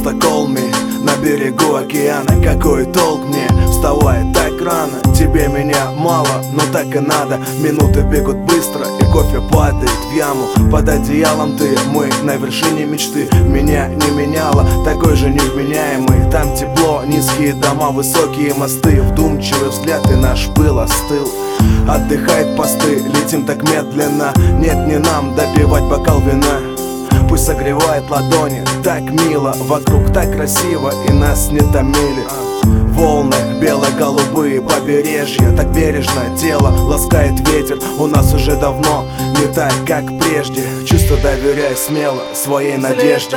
Стокгольме, на берегу океана. Какой толк мне вставать так рано? Тебе меня мало, но так и надо. Минуты бегут быстро, и кофе падает в яму. Под одеялом ты, мы на вершине мечты. Меня не меняло, такой же невменяемый. Там тепло, низкие дома, высокие мосты. Вдумчивый взгляд, и наш пыл остыл. Отдыхает посты, летим так медленно. Нет, не нам допивать бокал вина. Пусть согревает ладони, так мило. Вокруг так красиво, и нас не томили. Волны бело-голубые, побережье так бережно. Тело ласкает ветер, у нас уже давно не так, как прежде. Чувство доверяй смело своей надежде.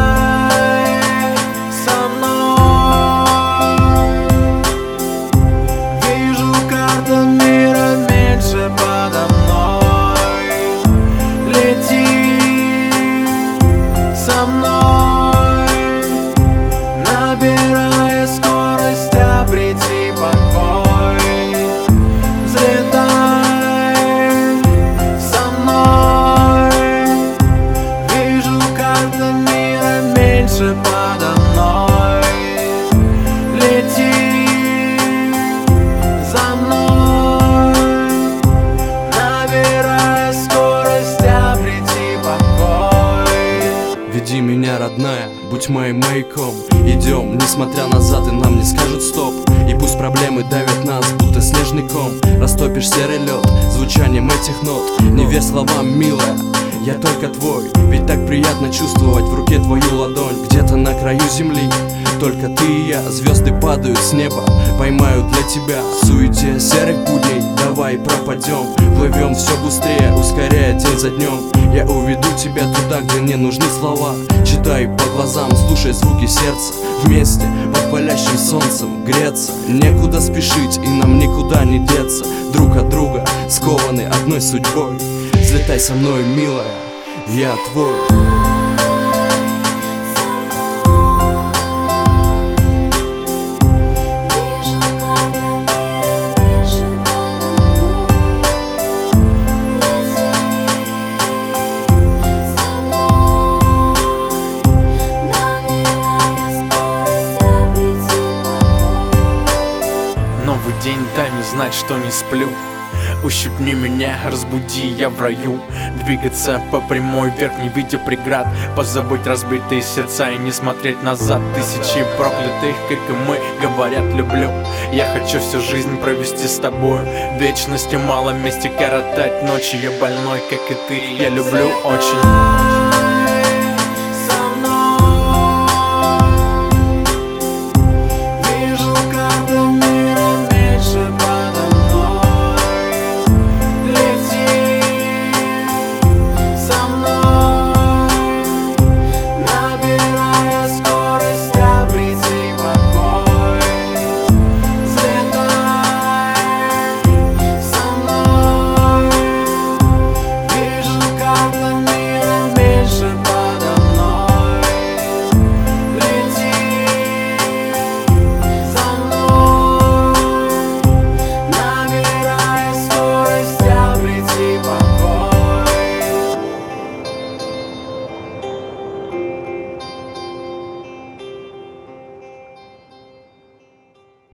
Набирая скорость, обрети покой. Взлетай со мной. Вижу, карта мира меньше подо мной. Лети за мной. Набирая скорость, обрети покой. Веди меня, родная, будь моим маяком. Идем, несмотря назад, и нам не скажут стоп. И пусть проблемы давят нас, будто снежный ком. Растопишь серый лед звучанием этих нот. Не верь словам, милая, я только твой. Ведь так приятно чувствовать в руке твою ладонь. Где-то на краю земли только ты и я. Звезды падают с неба, поймают для тебя. В суете серых будней давай пропадем. Плывем все быстрее, ускоряя день за днем. Я уведу тебя туда, где не нужны слова. Читай по глазам, слушай звуки сердца. Вместе под палящим солнцем греться. Некуда спешить, и нам никуда не деться. Друг от друга скованы одной судьбой. Взлетай со мной, милая, я твой. Новый день, дай мне знать, что не сплю. Ущипни меня, разбуди, я в раю. Двигаться по прямой вверх, не видя преград. Позабыть разбитые сердца и не смотреть назад. Тысячи проклятых, как и мы, говорят люблю. Я хочу всю жизнь провести с тобой. Вечности мало, вместе коротать ночи. Я больной, как и ты, я люблю очень.